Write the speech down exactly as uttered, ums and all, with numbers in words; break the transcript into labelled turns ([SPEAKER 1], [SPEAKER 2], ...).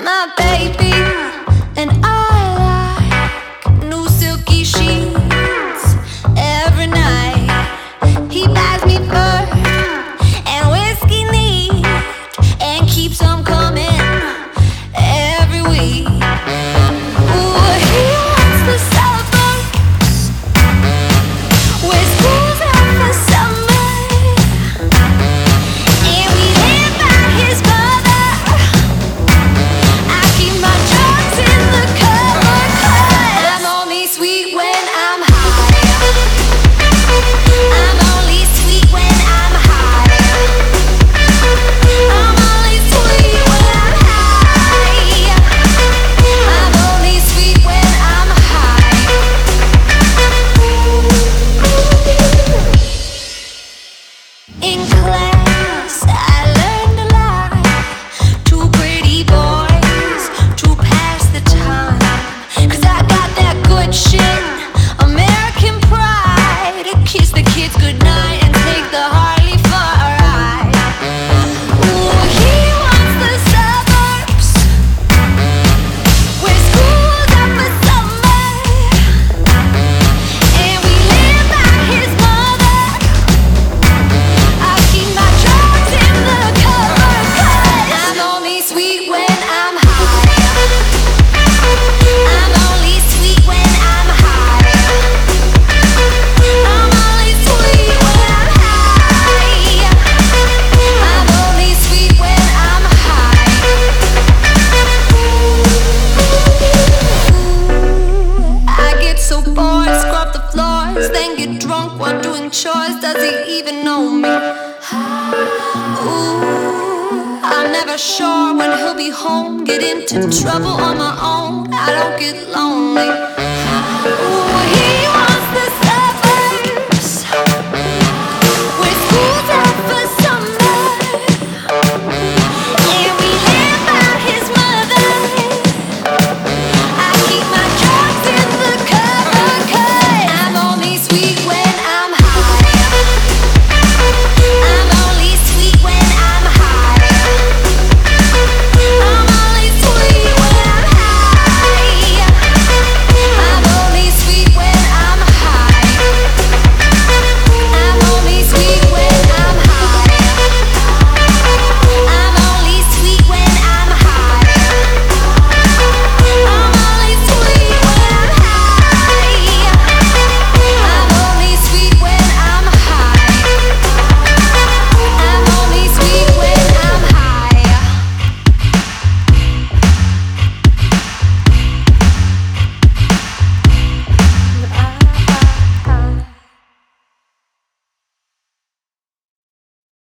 [SPEAKER 1] my baby, and I like new silky sheets every night. He buys me fur and whiskey neat and keeps on coming every week. Ooh, he wants the suburbs where school's out for summer, and we live by his mother. I keep my drugs in the cupboard 'cause I'm only sweet when I'm high. I'm only sweet when I'm high. I'm only sweet when I'm high. I'm only sweet when I'm high. In class, I learned a lot. Two pretty boys to pass the time. 'Cause I got that good shit, American pride. Kiss the kids goodnight and take the Harley for a ride. Ooh, he wants the suburbs where school's out for summer, and we live by his mother. I keep my drugs in the cupboard 'cause I'm only sweet when I'm high. I'm only sweet when I'm high. I'm only sweet when I'm high. I'm only sweet when I'm high. Ooh, I get so bored, scrub the floors, then get drunk while doing chores. Does he even know me? Ooh, I'm never sure when he'll be home. Get into trouble on my own, I don't get lonely. Ooh, he